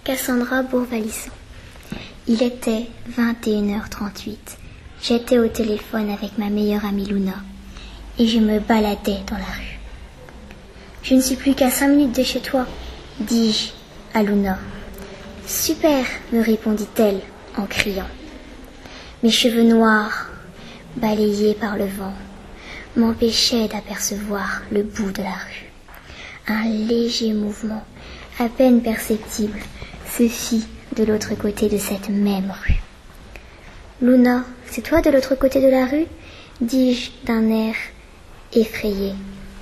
Cassandra Bourvalisson. Il était 21h38. J'étais au téléphone avec ma meilleure amie Luna et je me baladais dans la rue. « Je ne suis plus qu'à 5 minutes de chez toi, dis-je à Luna. « Super, me répondit-elle en criant. Mes cheveux noirs, balayés par le vent, m'empêchaient d'apercevoir le bout de la rue. Un léger mouvement, à peine perceptible, se fit de l'autre côté de cette même rue. « Luna, c'est toi de l'autre côté de la rue ?» dis-je d'un air effrayé.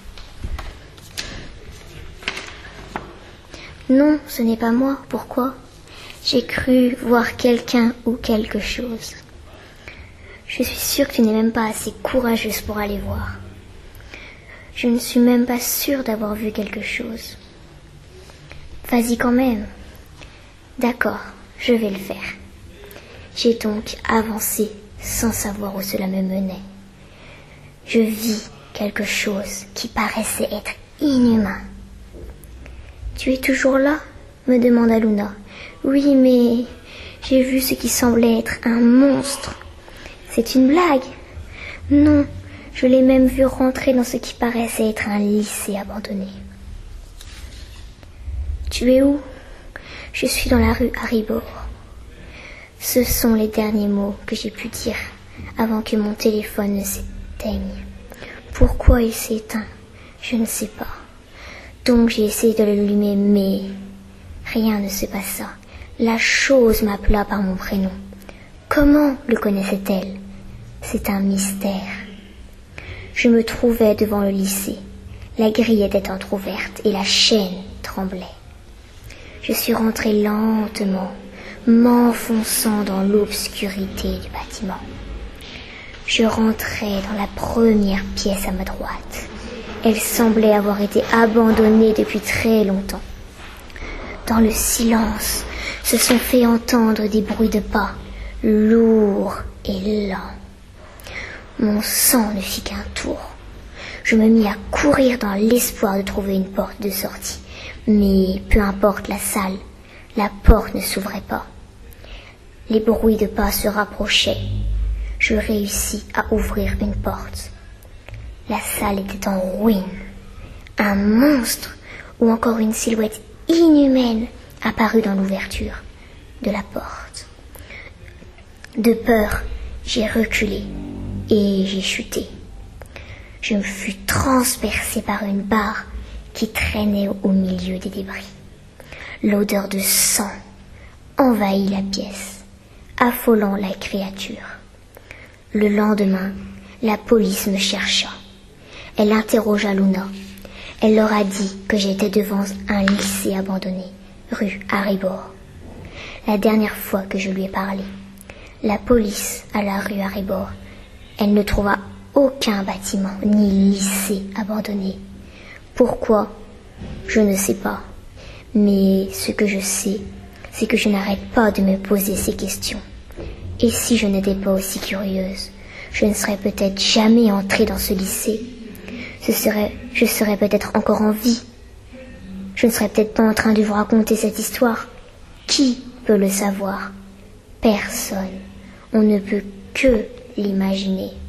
« Non, ce n'est pas moi. Pourquoi ? J'ai cru voir quelqu'un ou quelque chose. Je suis sûre que tu n'es même pas assez courageuse pour aller voir. Je ne suis même pas sûre d'avoir vu quelque chose. Vas-y quand même. D'accord, je vais le faire. » J'ai donc avancé sans savoir où cela me menait. Je vis quelque chose qui paraissait être inhumain. « Tu es toujours là ?» me demanda Luna. « Oui, mais j'ai vu ce qui semblait être un monstre. »« C'est une blague ?»« Non, je l'ai même vu rentrer dans ce qui paraissait être un lycée abandonné. »« Tu es où ?»« Je suis dans la rue Haribor. » Ce sont les derniers mots que j'ai pu dire avant que mon téléphone ne s'éteigne. Pourquoi il s'est éteint, je ne sais pas. Donc j'ai essayé de l'allumer, mais rien ne se passa. La chose m'appela par mon prénom. Comment le connaissait-elle ? C'est un mystère. Je me trouvais devant le lycée. La grille était entr'ouverte et la chaîne tremblait. Je suis rentrée lentement, m'enfonçant dans l'obscurité du bâtiment. Je rentrais dans la première pièce à ma droite. Elle semblait avoir été abandonnée depuis très longtemps. Dans le silence, se sont fait entendre des bruits de pas, lourds et lents. Mon sang ne fit qu'un tour. Je me mis à courir dans l'espoir de trouver une porte de sortie. Mais peu importe la salle, la porte ne s'ouvrait pas. Les bruits de pas se rapprochaient. Je réussis à ouvrir une porte. La salle était en ruine. Un monstre ou encore une silhouette inhumaine apparut dans l'ouverture de la porte. De peur, j'ai reculé et j'ai chuté. Je me fus transpercée par une barre qui traînait au milieu des débris. L'odeur de sang envahit la pièce, affolant la créature. Le lendemain, la police me chercha. Elle interrogea Luna. Elle leur a dit que j'étais devant un lycée abandonné, rue Haribor. La dernière fois que je lui ai parlé, la police à la rue Haribor, elle ne trouva aucun bâtiment ni lycée abandonné. Pourquoi ? Je ne sais pas. Mais ce que je sais, c'est que je n'arrête pas de me poser ces questions. Et si je n'étais pas aussi curieuse, je ne serais peut-être jamais entrée dans ce lycée. Je serais peut-être encore en vie. Je ne serais peut-être pas en train de vous raconter cette histoire. Qui peut le savoir ? Personne. On ne peut que l'imaginer.